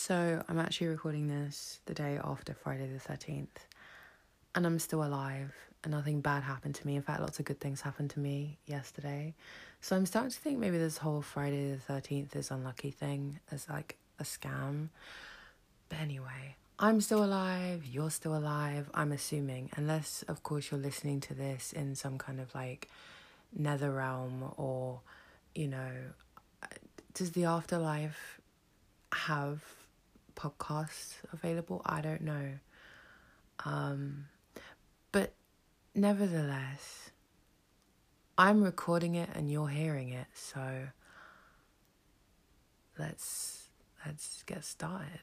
So I'm actually recording this the day after Friday the 13th, and I'm still alive, and nothing bad happened to me. In fact, lots of good things happened to me yesterday. So I'm starting to think maybe this whole Friday the 13th is unlucky thing is like a scam. But anyway, I'm still alive, you're still alive, I'm assuming, unless of course you're listening to this in some kind of like nether realm, or, you know, does the afterlife have podcasts available? I don't know. But nevertheless, I'm recording it and you're hearing it, so let's get started.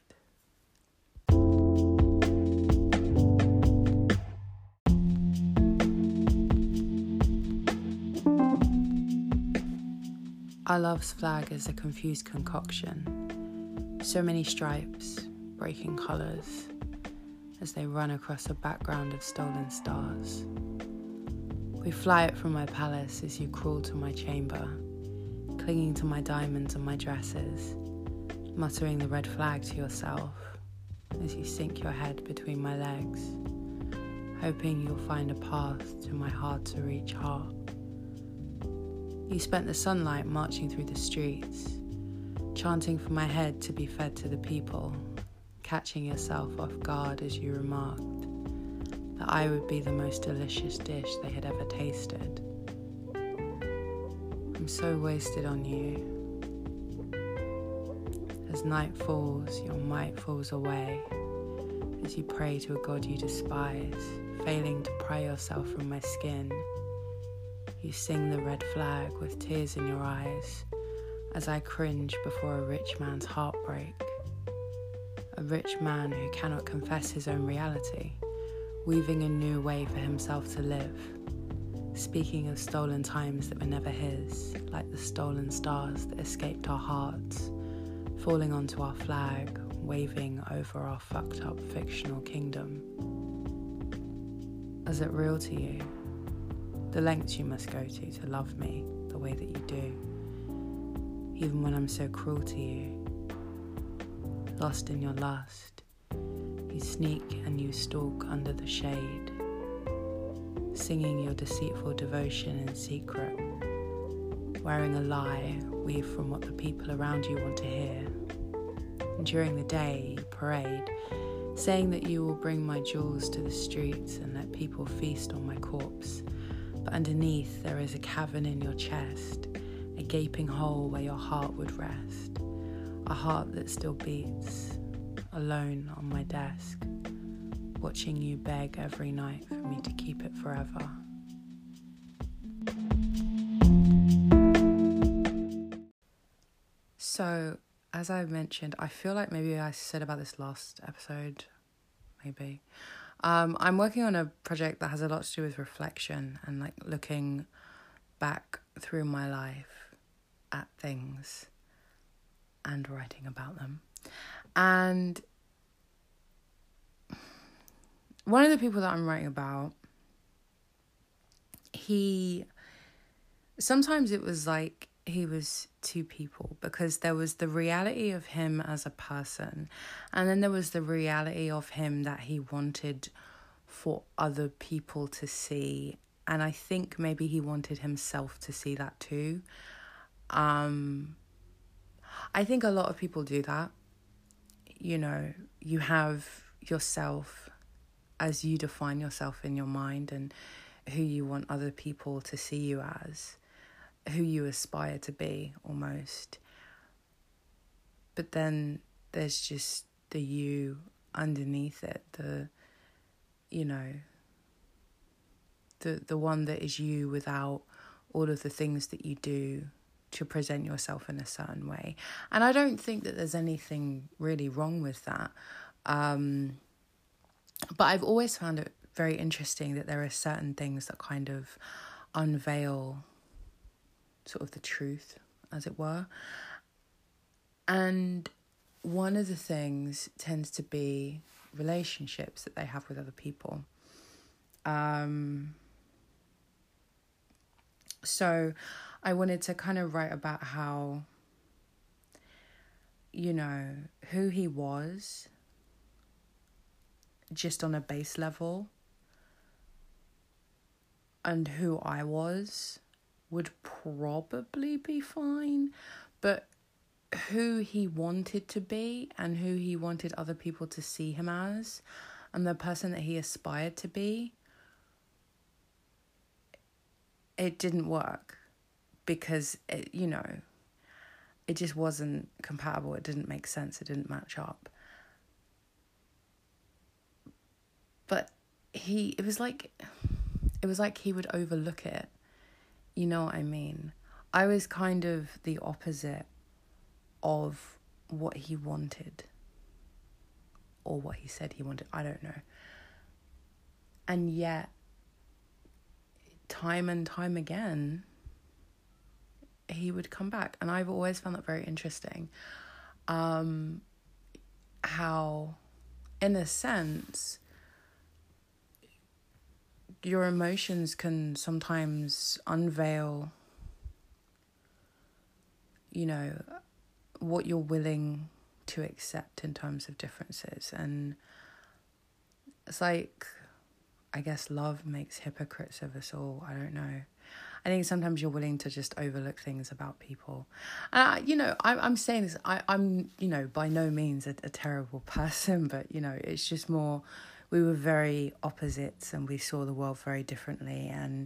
Our love's flag is a confused concoction. So many stripes, breaking colours, as they run across a background of stolen stars. We fly it from my palace as you crawl to my chamber, clinging to my diamonds and my dresses, muttering the red flag to yourself as you sink your head between my legs, hoping you'll find a path to my hard-to-reach heart. You spent the sunlight marching through the streets, chanting for my head to be fed to the people, catching yourself off guard as you remarked that I would be the most delicious dish they had ever tasted. I'm so wasted on you. As night falls, your might falls away, as you pray to a god you despise, failing to pry yourself from my skin. You sing the red flag with tears in your eyes, as I cringe before a rich man's heartbreak. A rich man who cannot confess his own reality, weaving a new way for himself to live, speaking of stolen times that were never his, like the stolen stars that escaped our hearts, falling onto our flag, waving over our fucked up fictional kingdom. Is it real to you? The lengths you must go to love me the way that you do, even when I'm so cruel to you. Lost in your lust, you sneak and you stalk under the shade, singing your deceitful devotion in secret, wearing a lie weaved from what the people around you want to hear. And during the day, you parade, saying that you will bring my jewels to the streets and let people feast on my corpse. But underneath there is a cavern in your chest, a gaping hole where your heart would rest, a heart that still beats, alone on my desk, watching you beg every night for me to keep it forever. So, as I mentioned, I feel like maybe I said about this last episode, maybe. I'm working on a project that has a lot to do with reflection and like looking back through my life at things and writing about them. And one of the people that I'm writing about, sometimes it was like he was two people, because there was the reality of him as a person, and then there was the reality of him that he wanted for other people to see, and I think maybe he wanted himself to see that too. I think a lot of people do that. You know, you have yourself as you define yourself in your mind and who you want other people to see you as, who you aspire to be almost. But then there's just the you underneath it, the one that is you without all of the things that you do to present yourself in a certain way. And I don't think that there's anything really wrong with that. But I've always found it very interesting that there are certain things that kind of unveil sort of the truth, as it were. And one of the things tends to be relationships that they have with other people. So I wanted to kind of write about how who he was, just on a base level, and who I was would probably be fine, but who he wanted to be and who he wanted other people to see him as, and the person that he aspired to be, it didn't work because it just wasn't compatible. It didn't make sense. It didn't match up. But it was like he would overlook it. You know what I mean? I was kind of the opposite of what he wanted, or what he said he wanted. I don't know. And yet, time and time again, he would come back. And I've always found that very interesting. How, in a sense, your emotions can sometimes unveil, what you're willing to accept in terms of differences. And it's like, I guess love makes hypocrites of us all. I don't know. I think sometimes you're willing to just overlook things about people. I'm saying this, I'm by no means a terrible person, but, it's just more, we were very opposites and we saw the world very differently. And,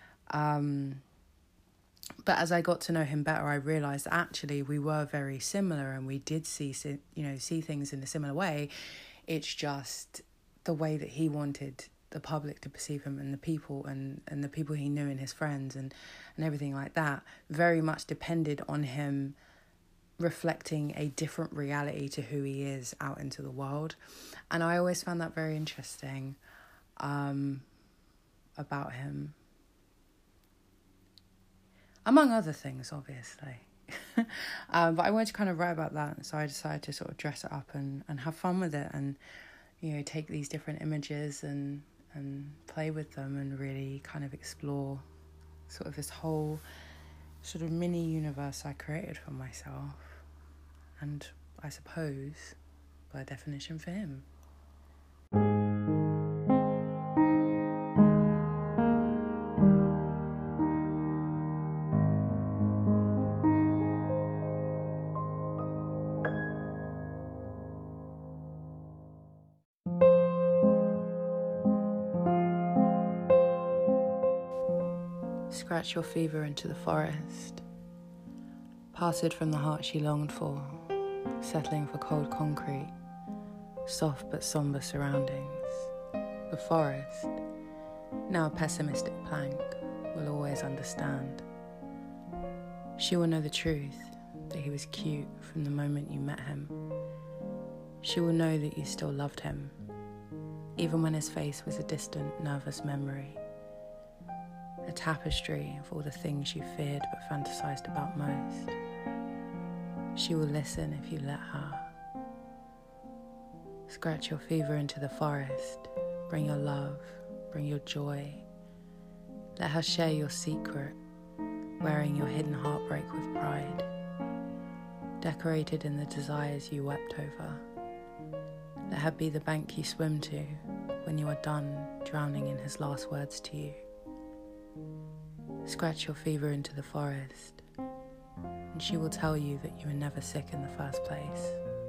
but as I got to know him better, I realised that actually we were very similar and we did see things in a similar way. It's just the way that he wanted the public to perceive him, and the people and the people he knew and his friends and everything like that very much depended on him reflecting a different reality to who he is out into the world. And I always found that very interesting about him. Among other things, obviously. But I wanted to kind of write about that, so I decided to sort of dress it up and have fun with it, and take these different images and play with them and really kind of explore sort of this whole sort of mini universe I created for myself, and I suppose by definition for him. Scratch your fever into the forest, parted from the heart she longed for, settling for cold concrete, soft but somber surroundings. The forest, now a pessimistic plank, will always understand. She will know the truth, that he was cute from the moment you met him. She will know that you still loved him, even when his face was a distant, nervous memory. A tapestry of all the things you feared but fantasized about most. She will listen if you let her. Scratch your fever into the forest. Bring your love, bring your joy. Let her share your secret, wearing your hidden heartbreak with pride. Decorated in the desires you wept over. Let her be the bank you swim to when you are done drowning in his last words to you. Scratch your fever into the forest, and she will tell you that you were never sick in the first place.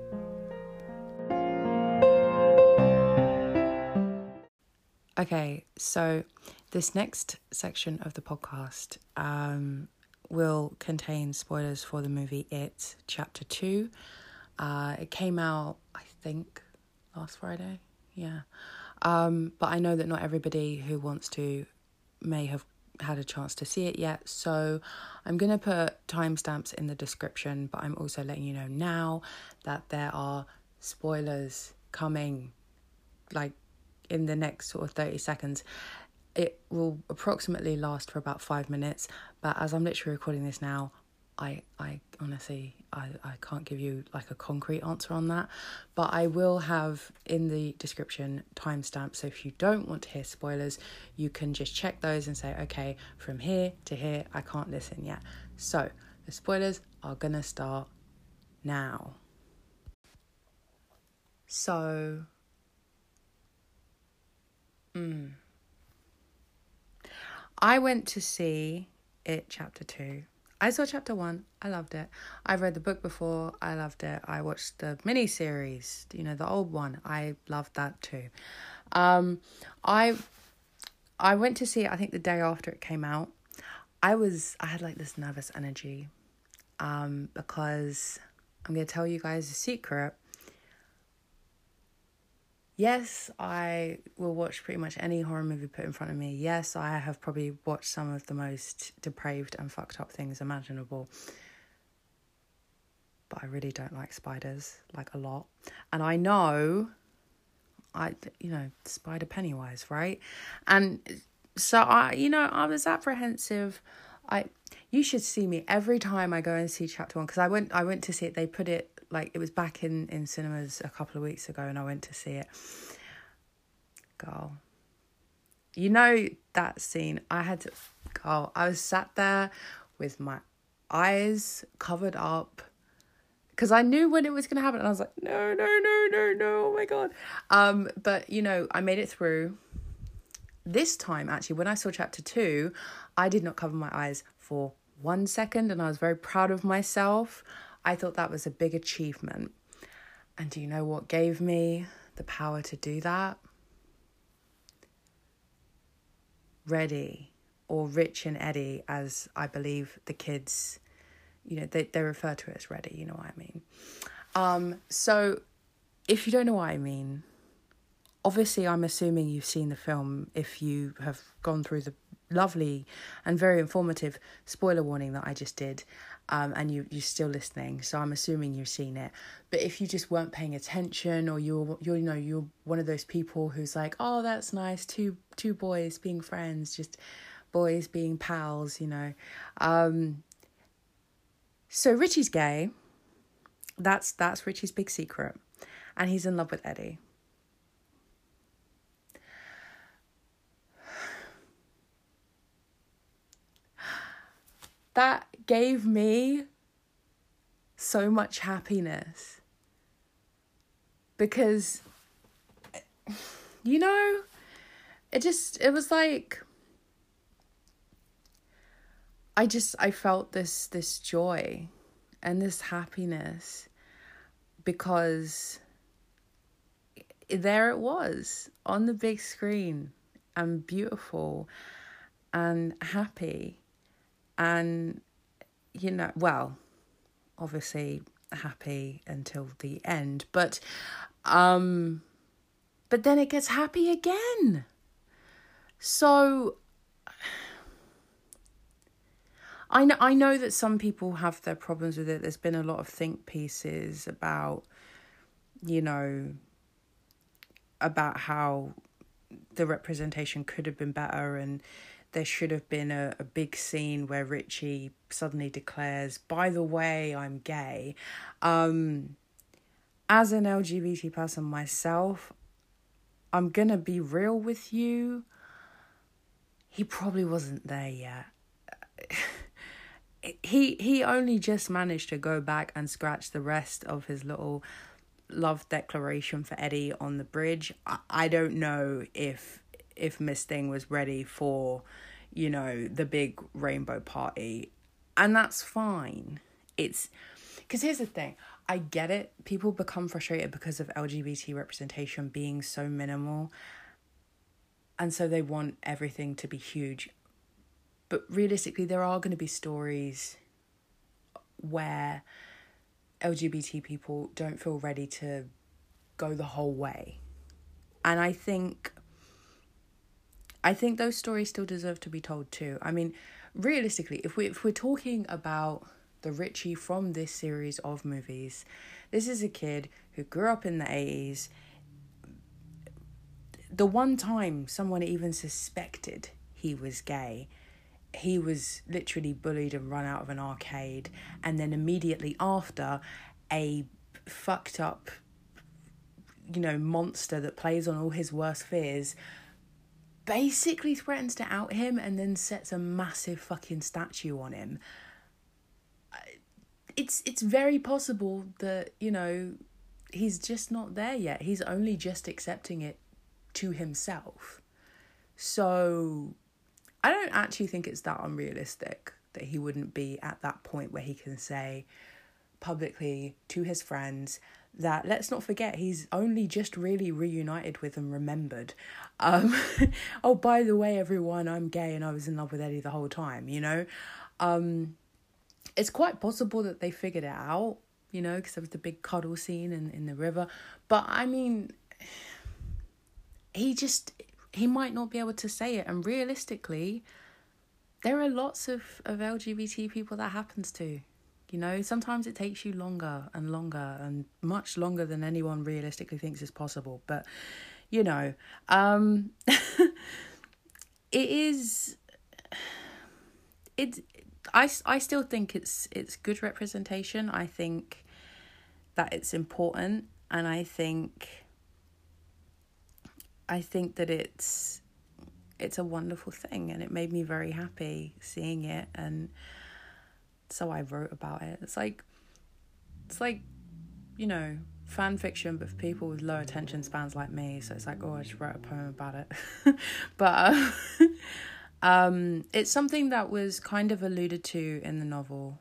Okay, so this next section of the podcast will contain spoilers for the movie It, Chapter 2. It came out, I think, last Friday. Yeah. But I know that not everybody who wants to may have had a chance to see it yet, so I'm going to put timestamps in the description, but I'm also letting you know now that there are spoilers coming, like, in the next sort of 30 seconds. It will approximately last for about 5 minutes, but as I'm literally recording this now, I honestly, I can't give you like a concrete answer on that, but I will have in the description timestamps, so if you don't want to hear spoilers, you can just check those and say, okay, from here to here, I can't listen yet. So the spoilers are gonna start now. So, I went to see it chapter 2. I saw chapter 1. I loved it. I've read the book before. I loved it. I watched the miniseries, the old one. I loved that too. I went to see it, I think the day after it came out. I had like this nervous energy, because I'm going to tell you guys a secret. Yes, I will watch pretty much any horror movie put in front of me. Yes, I have probably watched some of the most depraved and fucked up things imaginable. But I really don't like spiders, like a lot. And I know, Spider Pennywise, right? And so I was apprehensive. You should see me every time I go and see chapter 1, because I went to see it. They put it, like, it was back in cinemas a couple of weeks ago, and I went to see it. Girl, that scene, I was sat there with my eyes covered up, because I knew when it was going to happen, and I was like, no, oh my God. But, I made it through. This time, actually, when I saw chapter 2, I did not cover my eyes for 1 second, and I was very proud of myself. I thought that was a big achievement. And do you know what gave me the power to do that? Reddy, or Rich and Eddie, as I believe the kids, they refer to it as Reddy, you know what I mean? So if you don't know what I mean, obviously I'm assuming you've seen the film if you have gone through the lovely and very informative spoiler warning that I just did, and you're still listening, so I'm assuming you've seen it. But if you just weren't paying attention, or you're one of those people who's like, oh, that's nice, two boys being friends, just boys being pals, so Richie's gay. That's Richie's big secret, and he's in love with Eddie. That gave me so much happiness, because, it was like, I felt this joy and this happiness, because there it was on the big screen, and beautiful and happy. And, obviously happy until the end, but then it gets happy again. So I know that some people have their problems with it. There's been a lot of think pieces about, about how the representation could have been better, and there should have been a big scene where Richie suddenly declares, by the way, I'm gay. As an LGBT person myself, I'm going to be real with you. He probably wasn't there yet. He only just managed to go back and scratch the rest of his little love declaration for Eddie on the bridge. I don't know if Miss Thing was ready for, the big rainbow party. And that's fine. It's because here's the thing. I get it. People become frustrated because of LGBT representation being so minimal. And so they want everything to be huge. But realistically, there are going to be stories where LGBT people don't feel ready to go the whole way. And I think those stories still deserve to be told too. I mean, realistically, if we're talking about the Richie from this series of movies, this is a kid who grew up in the 80s. The one time someone even suspected he was gay, he was literally bullied and run out of an arcade, and then immediately after, a fucked up, monster that plays on all his worst fears basically threatens to out him and then sets a massive fucking statue on him. It's very possible that, he's just not there yet. He's only just accepting it to himself. So I don't actually think it's that unrealistic that he wouldn't be at that point where he can say publicly to his friends that, let's not forget, he's only just really reunited with and remembered. Oh, by the way, everyone, I'm gay and I was in love with Eddie the whole time, you know? It's quite possible that they figured it out, you know, because there was the big cuddle scene in the river. But, I mean, he might not be able to say it. And realistically, there are lots of LGBT people that happens to. You know, sometimes it takes you longer and much longer than anyone realistically thinks is possible. But, you know, I still think it's good representation. I think that it's important, and I think that it's a wonderful thing, and it made me very happy seeing it, and so I wrote about it. It's like, you know, fan fiction, but for people with low attention spans like me. So it's like, oh, I just wrote a poem about it. But it's something that was kind of alluded to in the novel.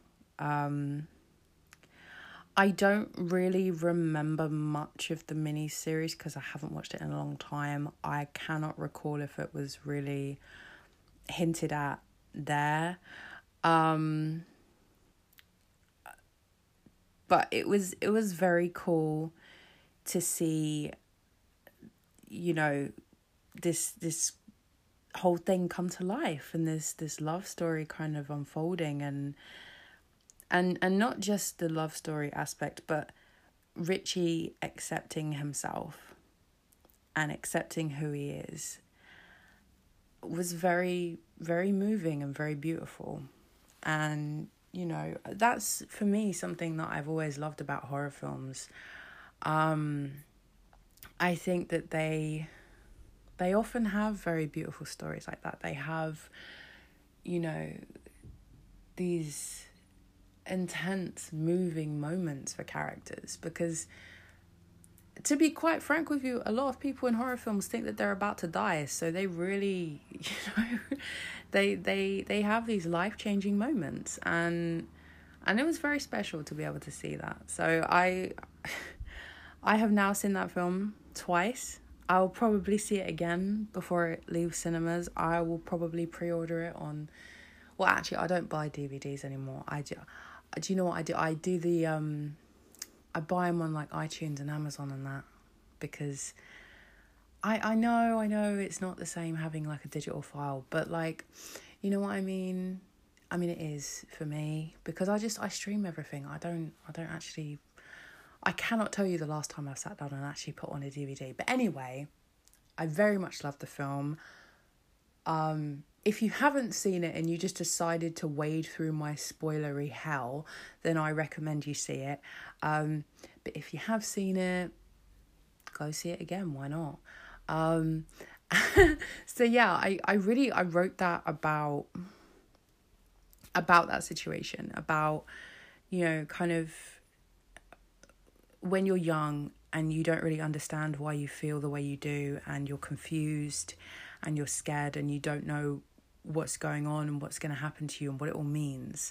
I don't really remember much of the miniseries because I haven't watched it in a long time. I cannot recall if it was really hinted at there. But it was very cool to see, you know, this whole thing come to life, and this love story kind of unfolding, and not just the love story aspect, but Richie accepting himself and accepting who he is was very, very moving and very beautiful. And, you know, that's, for me, something that I've always loved about horror films. I think that they often have very beautiful stories like that. They have, you know, these intense, moving moments for characters, because, to be quite frank with you, a lot of people in horror films think that they're about to die, so they really, you know, they have these life-changing moments, and it was very special to be able to see that. So I have now seen that film twice. I'll probably see it again before it leaves cinemas. I will probably pre-order it on, well, actually, I don't buy DVDs anymore. Do you know what I do? I do the I buy them on like iTunes and Amazon and that, because I know it's not the same having like a digital file, but like, you know what I mean? I mean, it is for me, because I stream everything. I don't actually, I cannot tell you the last time I've sat down and actually put on a DVD. But anyway, I very much love the film. If you haven't seen it and you just decided to wade through my spoilery hell, then I recommend you see it. But if you have seen it, go see it again. Why not? So yeah, I wrote that about that situation, about, you know, kind of when you're young and you don't really understand why you feel the way you do, and you're confused and you're scared and you don't know what's going on and what's going to happen to you and what it all means.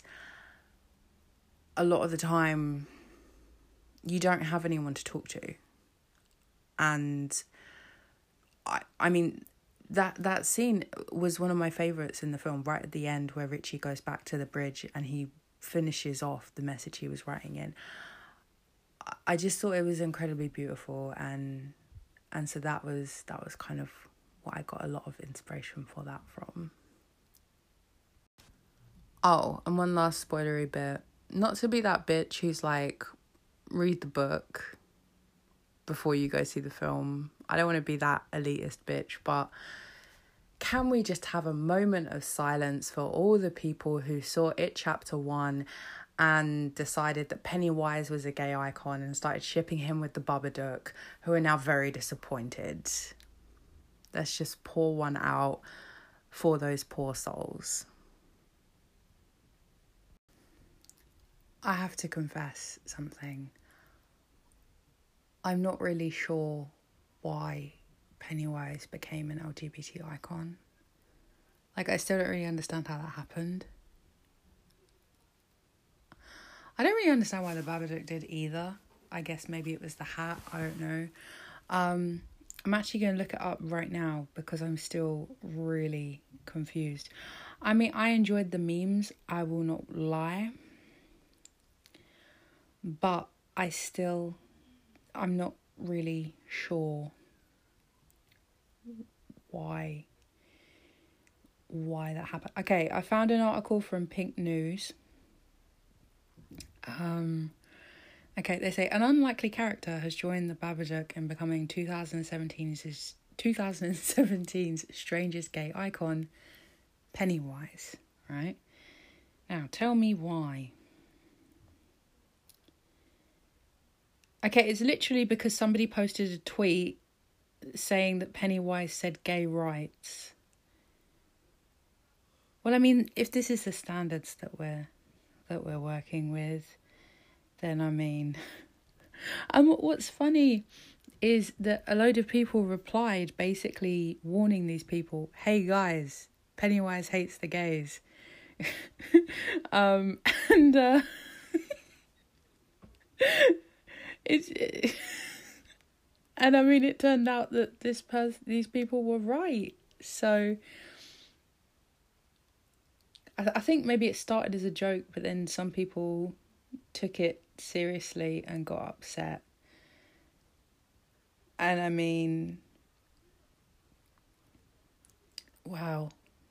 A lot of the time, you don't have anyone to talk to. And I mean, that scene was one of my favourites in the film, right at the end, where Richie goes back to the bridge and he finishes off the message he was writing in. I just thought it was incredibly beautiful, and so that was kind of what I got a lot of inspiration for that from. Oh, and one last spoilery bit. Not to be that bitch who's like, read the book before you go see the film. I don't want to be that elitist bitch, but can we just have a moment of silence for all the people who saw It Chapter 1 and decided that Pennywise was a gay icon and started shipping him with the Babadook, who are now very disappointed? Let's just pour one out for those poor souls. I have to confess something. I'm not really sure why Pennywise became an LGBT icon. Like, I still don't really understand how that happened. I don't really understand why the Babadook did either. I guess maybe it was the hat. I don't know. I'm actually going to look it up right now because I'm still really confused. I mean, I enjoyed the memes, I will not lie. But I'm not really sure why that happened. Okay, I found an article from Pink News. Okay, they say an unlikely character has joined the Babadook in becoming 2017's strangest gay icon, Pennywise, right? Now, tell me why. Okay, it's literally because somebody posted a tweet saying that Pennywise said gay rights. Well, I mean, if this is the standards that we're working with, then I mean... And what's funny is that a load of people replied basically warning these people, hey guys, Pennywise hates the gays. And and I mean, it turned out that these people were right. So I think maybe it started as a joke, but then some people took it seriously and got upset. And I mean, wow.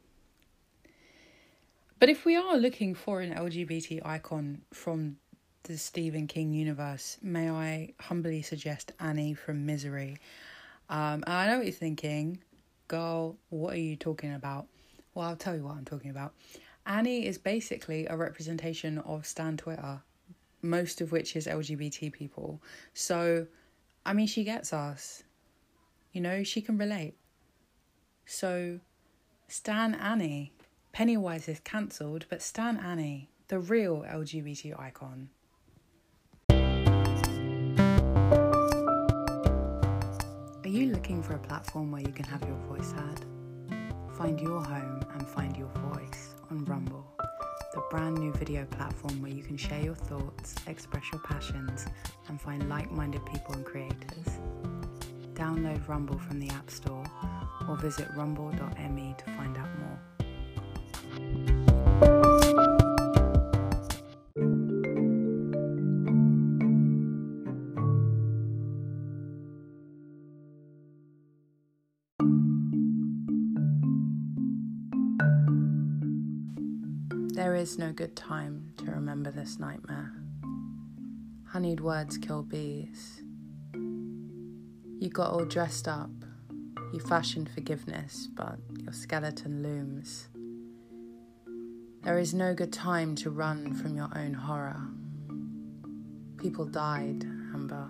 But if we are looking for an LGBT icon from the Stephen King universe, may I humbly suggest Annie from Misery. And I know what you're thinking, girl, what are you talking about? Well, I'll tell you what I'm talking about. Annie is basically a representation of Stan Twitter, most of which is LGBT people. So, I mean, she gets us. You know, she can relate. So, Stan Annie. Pennywise is cancelled, but Stan Annie, the real LGBT icon. Are you looking for a platform where you can have your voice heard? Find your home and find your voice on Rumble, the brand new video platform where you can share your thoughts, express your passions, and find like-minded people and creators. Download Rumble from the App Store or visit rumble.me to find out more. There is no good time to remember this nightmare. Honeyed words kill bees. You got all dressed up. You fashioned forgiveness, but your skeleton looms. There is no good time to run from your own horror. People died, Amber.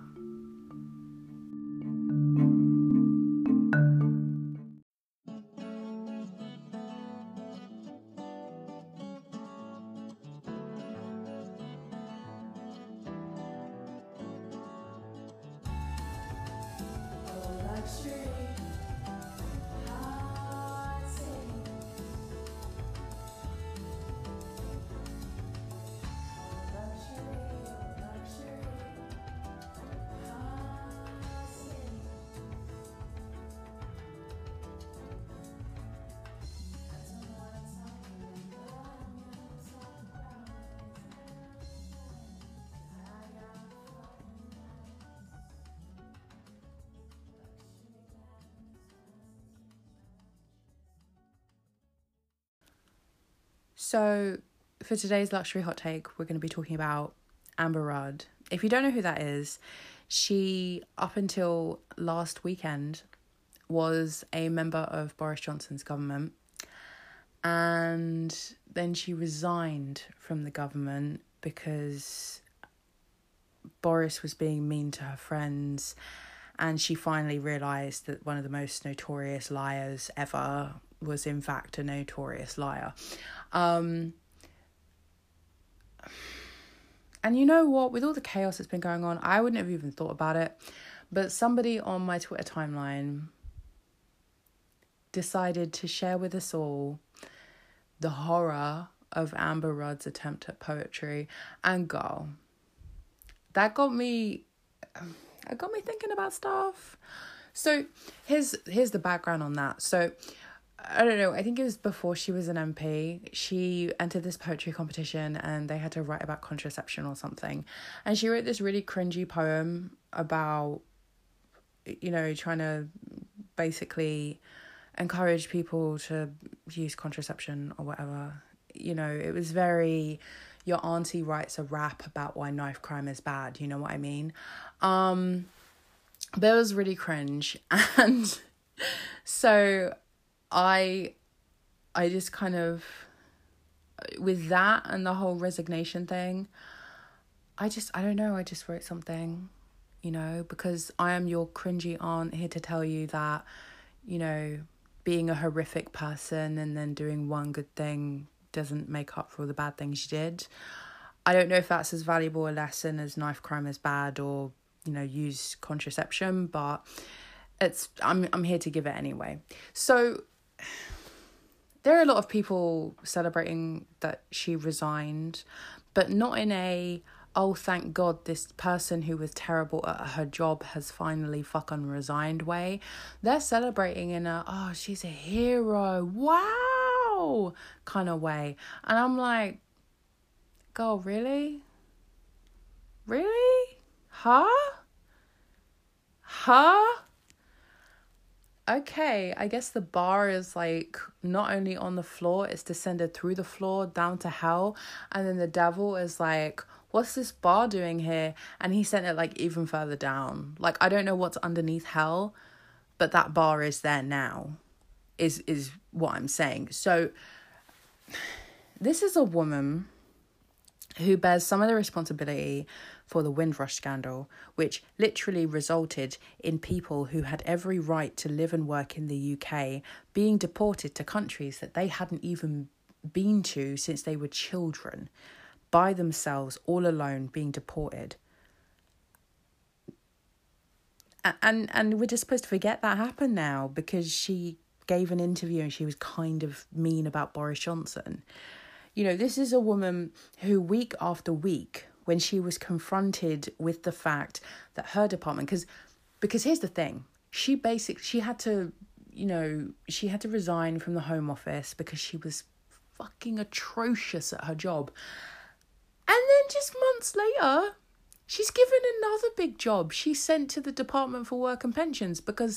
So, for today's luxury hot take, we're going to be talking about Amber Rudd. If you don't know who that is, she, up until last weekend, was a member of Boris Johnson's government. And then she resigned from the government because Boris was being mean to her friends. And she finally realised that one of the most notorious liars ever was in fact a notorious liar. And you know what? With all the chaos that's been going on, I wouldn't have even thought about it. But somebody on my Twitter timeline decided to share with us all the horror of Amber Rudd's attempt at poetry. And girl, that got me thinking about stuff. So here's the background on that. So I don't know, I think it was before she was an MP. She entered this poetry competition and they had to write about contraception or something. And she wrote this really cringy poem about, you know, trying to basically encourage people to use contraception or whatever. You know, it was very, your auntie writes a rap about why knife crime is bad, you know what I mean? But it was really cringe. And so I just kind of, with that and the whole resignation thing, I don't know, I just wrote something, you know, because I am your cringy aunt here to tell you that, you know, being a horrific person and then doing one good thing doesn't make up for all the bad things you did. I don't know if that's as valuable a lesson as knife crime is bad or, you know, use contraception, but I'm here to give it anyway. So there are a lot of people celebrating that she resigned, but not in a, oh, thank God this person who was terrible at her job has finally fucking resigned way. They're celebrating in a, oh, she's a hero, wow, kind of way. And I'm like, girl, really? Really? Huh? Okay, I guess the bar is like not only on the floor, it's descended through the floor down to hell. And then the devil is like, what's this bar doing here? And he sent it like even further down. Like, I don't know what's underneath hell, but that bar is there now, is what I'm saying. So this is a woman who bears some of the responsibility for the Windrush scandal, which literally resulted in people who had every right to live and work in the UK being deported to countries that they hadn't even been to since they were children, by themselves, all alone, being deported. And we're just supposed to forget that happened now because she gave an interview and she was kind of mean about Boris Johnson. You know, this is a woman who week after week, when she was confronted with the fact that her department, because here's the thing, she had to resign from the Home Office because she was fucking atrocious at her job. And then just months later, she's given another big job. She's sent to the Department for Work and Pensions because,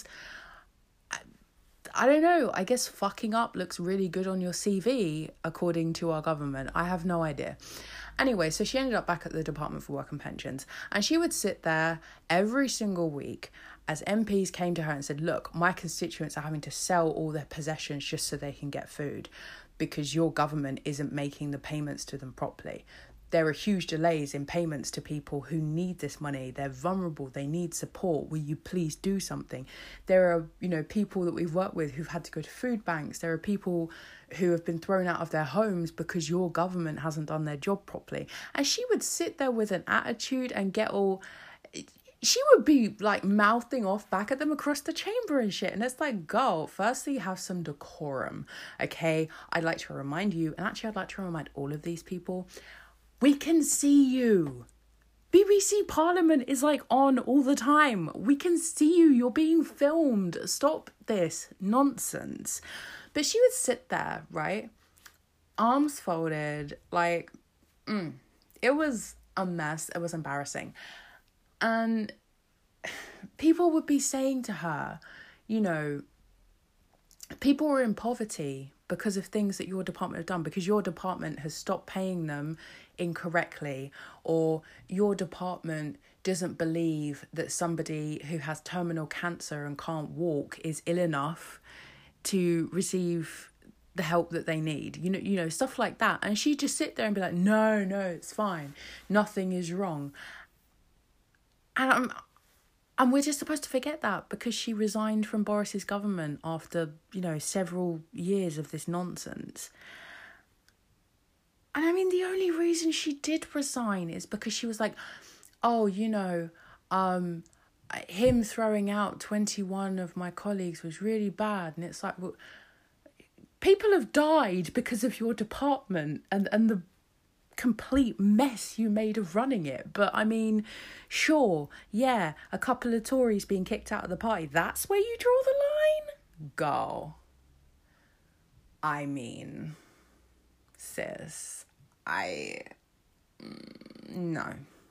I don't know, I guess fucking up looks really good on your CV, according to our government. I have no idea. Anyway, so she ended up back at the Department for Work and Pensions, and she would sit there every single week as MPs came to her and said, look, my constituents are having to sell all their possessions just so they can get food because your government isn't making the payments to them properly. There are huge delays in payments to people who need this money. They're vulnerable. They need support. Will you please do something? There are, people that we've worked with who've had to go to food banks. There are people who have been thrown out of their homes because your government hasn't done their job properly. And she would sit there with an attitude and get all... She would be like mouthing off back at them across the chamber and shit. And it's like, girl, firstly, have some decorum, okay? I'd like to remind you, and actually I'd like to remind all of these people, we can see you. BBC Parliament is like on all the time. We can see you. You're being filmed. Stop this nonsense. But she would sit there, right? Arms folded, like, it was a mess. It was embarrassing. And people would be saying to her, people were in poverty because of things that your department have done, because your department has stopped paying them incorrectly, or your department doesn't believe that somebody who has terminal cancer and can't walk is ill enough to receive the help that they need, stuff like that. And she'd just sit there and be like, no, it's fine. Nothing is wrong. And we're just supposed to forget that because she resigned from Boris's government after, several years of this nonsense. And I mean, the only reason she did resign is because she was like, oh, him throwing out 21 of my colleagues was really bad. And it's like, well, people have died because of your department and the complete mess you made of running it. But I mean, sure, yeah, a couple of Tories being kicked out of the party, that's where you draw the line? Girl. I mean, sis, no.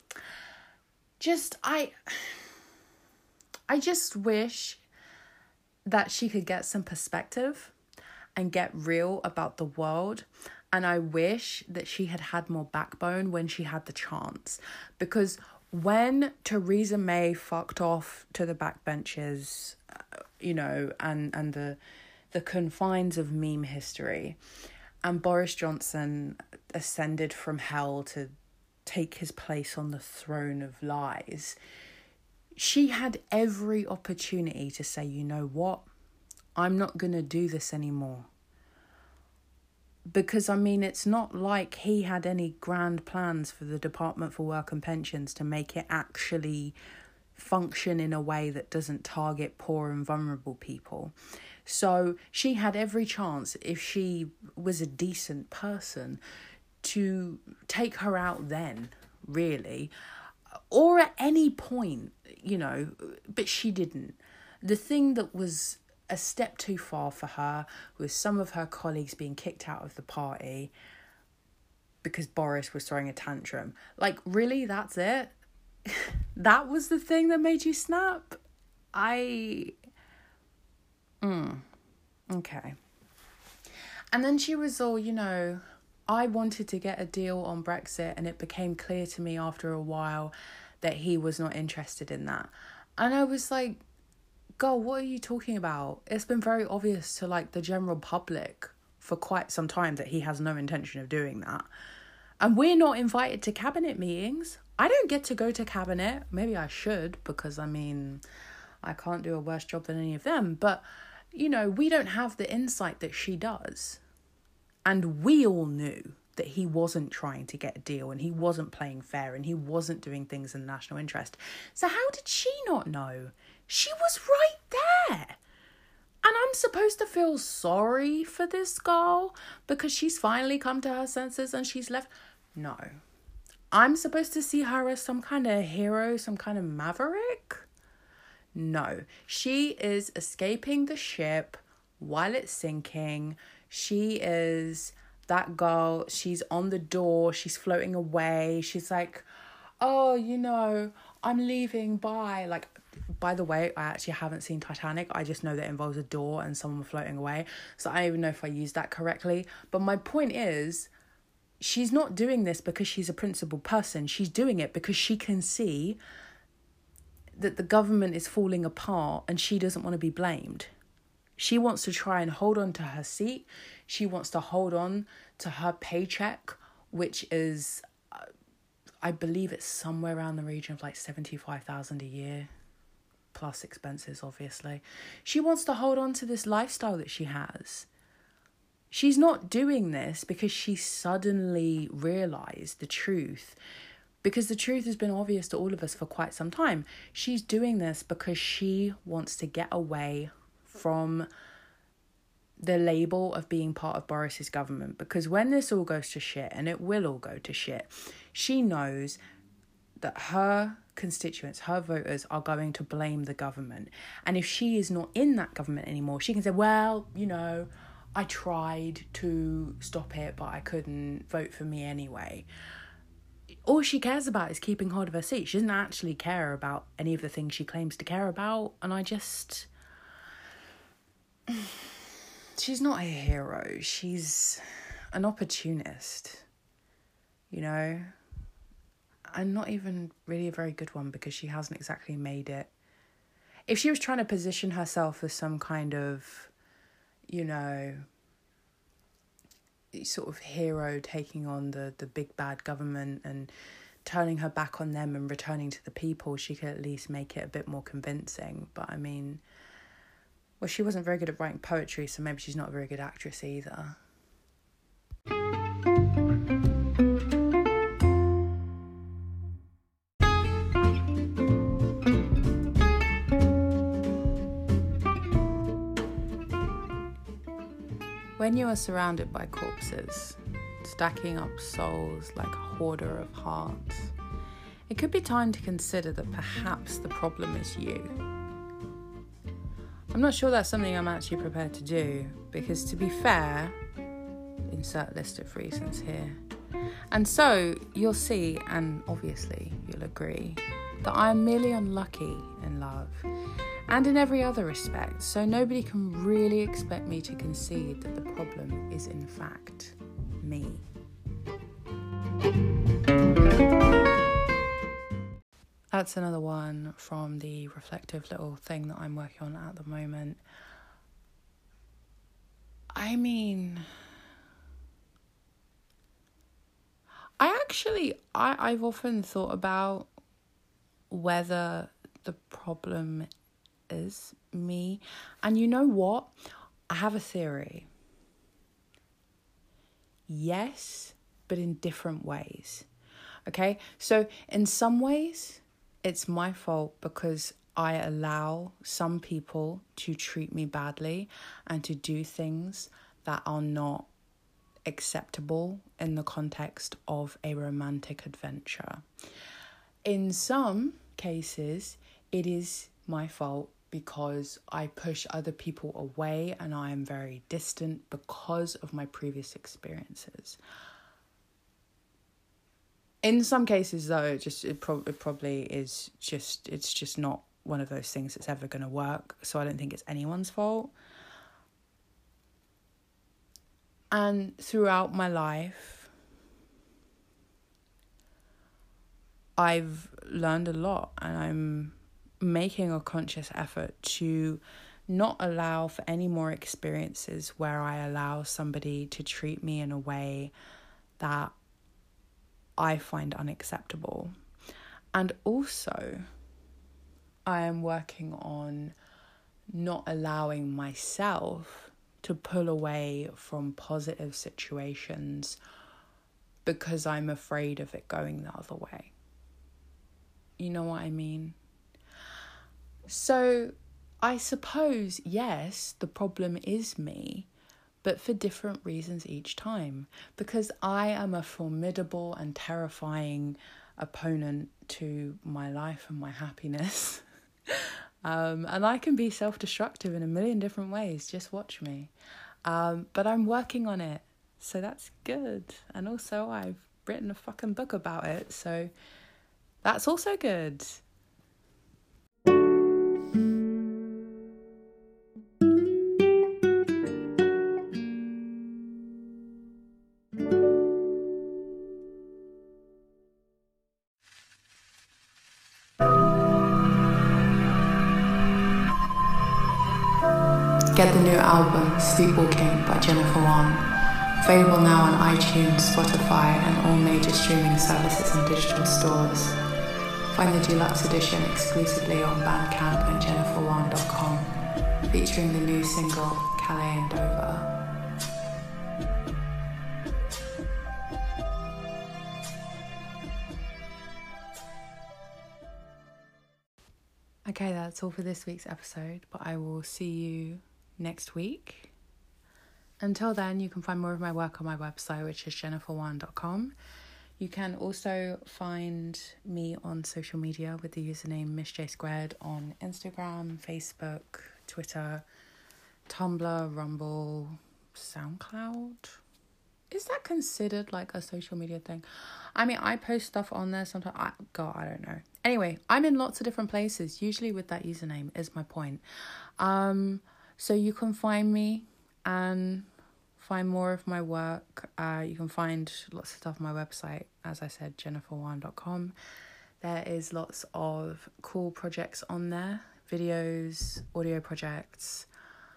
I just wish that she could get some perspective and get real about the world. And I wish that she had had more backbone when she had the chance. Because when Theresa May fucked off to the backbenches, and the confines of meme history, and Boris Johnson ascended from hell to take his place on the throne of lies, she had every opportunity to say, you know what, I'm not going to do this anymore. Because, I mean, it's not like he had any grand plans for the Department for Work and Pensions to make it actually function in a way that doesn't target poor and vulnerable people. So she had every chance, if she was a decent person, to take her out then, really, or at any point, but she didn't. The thing that was a step too far for her was some of her colleagues being kicked out of the party because Boris was throwing a tantrum. Like, really, that's it? That was the thing that made you snap? Okay. And then she was all, I wanted to get a deal on Brexit, and it became clear to me after a while that he was not interested in that. And I was like, girl, what are you talking about? It's been very obvious to the general public for quite some time that he has no intention of doing that. And we're not invited to cabinet meetings. I don't get to go to cabinet. Maybe I should, because I can't do a worse job than any of them. But, we don't have the insight that she does. And we all knew that he wasn't trying to get a deal, and he wasn't playing fair, and he wasn't doing things in the national interest. So how did she not know? She was right there. And I'm supposed to feel sorry for this girl because she's finally come to her senses and she's left. No. I'm supposed to see her as some kind of hero, some kind of maverick. No. She is escaping the ship while it's sinking. She is that girl. She's on the door. She's floating away. She's like, oh, I'm leaving. Bye. By the way, I actually haven't seen Titanic. I just know that it involves a door and someone floating away. So I don't even know if I used that correctly. But my point is, she's not doing this because she's a principled person. She's doing it because she can see that the government is falling apart and she doesn't want to be blamed. She wants to try and hold on to her seat. She wants to hold on to her paycheck, which is, I believe it's somewhere around the region of 75,000 a year. Plus expenses, obviously. She wants to hold on to this lifestyle that she has. She's not doing this because she suddenly realised the truth, because the truth has been obvious to all of us for quite some time. She's doing this because she wants to get away from the label of being part of Boris's government, because when this all goes to shit, and it will all go to shit, she knows that her constituents, her voters, are going to blame the government. And if she is not in that government anymore, she can say, well, I tried to stop it, but I couldn't. Vote for me anyway. All she cares about is keeping hold of her seat. She doesn't actually care about any of the things she claims to care about. And she's not a hero. She's an opportunist, and not even really a very good one, because she hasn't exactly made it. If she was trying to position herself as some kind of, sort of hero taking on the big bad government and turning her back on them and returning to the people, she could at least make it a bit more convincing. But she wasn't very good at writing poetry, so maybe she's not a very good actress either. When you are surrounded by corpses, stacking up souls like a hoarder of hearts, it could be time to consider that perhaps the problem is you. I'm not sure that's something I'm actually prepared to do, because to be fair, insert list of reasons here. And so you'll see, and obviously you'll agree, that I am merely unlucky in love and in every other respect, so nobody can really expect me to concede that the problem is in fact me. That's another one from the reflective little thing that I'm working on at the moment. I mean, I've often thought about whether the problem is me. And you know what? I have a theory. Yes, but in different ways. Okay? So in some ways, it's my fault because I allow some people to treat me badly and to do things that are not acceptable in the context of a romantic adventure. In some cases, it is my fault because I push other people away and I am very distant because of my previous experiences. In some cases, though, it probably is it's just not one of those things that's ever going to work. So I don't think it's anyone's fault. And throughout my life, I've learned a lot, and I'm making a conscious effort to not allow for any more experiences where I allow somebody to treat me in a way that I find unacceptable. And also, I am working on not allowing myself to pull away from positive situations because I'm afraid of it going the other way. You know what I mean? So I suppose, yes, the problem is me, but for different reasons each time, because I am a formidable and terrifying opponent to my life and my happiness. And I can be self-destructive in a million different ways. Just watch me. But I'm working on it. So that's good. And also I've written a fucking book about it. So that's also good. Get the new album, Sleepwalking by Jennifer Wan. Available now on iTunes, Spotify, and all major streaming services and digital stores. Find the deluxe edition exclusively on Bandcamp and jenniferwan.com, featuring the new single, Calais and Dover. Okay, that's all for this week's episode, but I will see you next week. Until then, you can find more of my work on my website, which is jenniferwan.com. You can also find me on social media with the username MissJ2 on Instagram, Facebook, Twitter, Tumblr, Rumble, SoundCloud. Is that considered like a social media thing? I mean, I post stuff on there sometimes. I don't know. Anyway, I'm in lots of different places, usually with that username, is my point. So you can find me and find more of my work. You can find lots of stuff on my website, as I said, jenniferwan.com. There is lots of cool projects on there, videos, audio projects,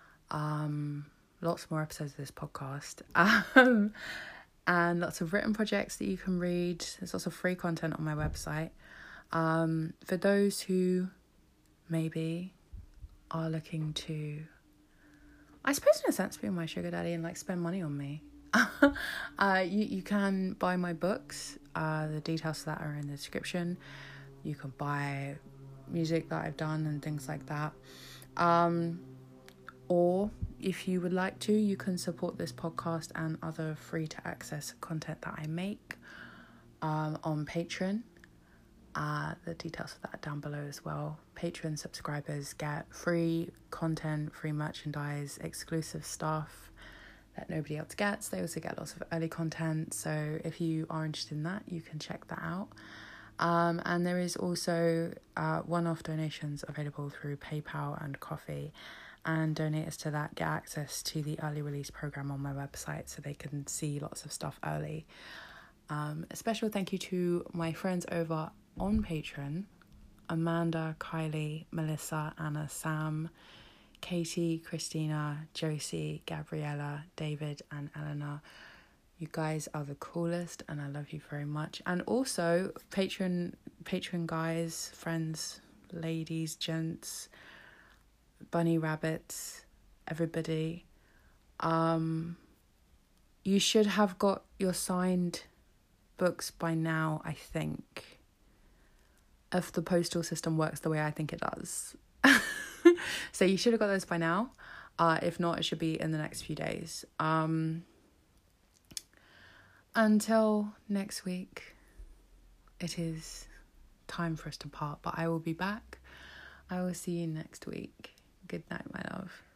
lots more episodes of this podcast, and lots of written projects that you can read. There's lots of free content on my website. For those who maybe are looking to, I suppose in a sense, be my sugar daddy and like spend money on me, you can buy my books. The details of that are in the description. You can buy music that I've done and things like that. Or if you would like to, you can support this podcast and other free to access content that I make on Patreon. The details of that down below as well. Patreon subscribers get free content, free merchandise, exclusive stuff that nobody else gets. They also get lots of early content. So if you are interested in that, you can check that out. And there is also one-off donations available through PayPal and Ko-fi. And donators to that get access to the early release program on my website, so they can see lots of stuff early. A special thank you to my friends over on Patreon: Amanda, Kylie, Melissa, Anna, Sam, Katie, Christina, Josie, Gabriella, David and Eleanor. You guys are the coolest and I love you very much. And also Patreon guys, friends, ladies, gents, bunny rabbits, everybody. You should have got your signed books by now, I think, if the postal system works the way I think it does. So you should have got those by now. If not, it should be in the next few days. Until next week, it is time for us to part, but I will be back. I will see you next week. Good night, my love.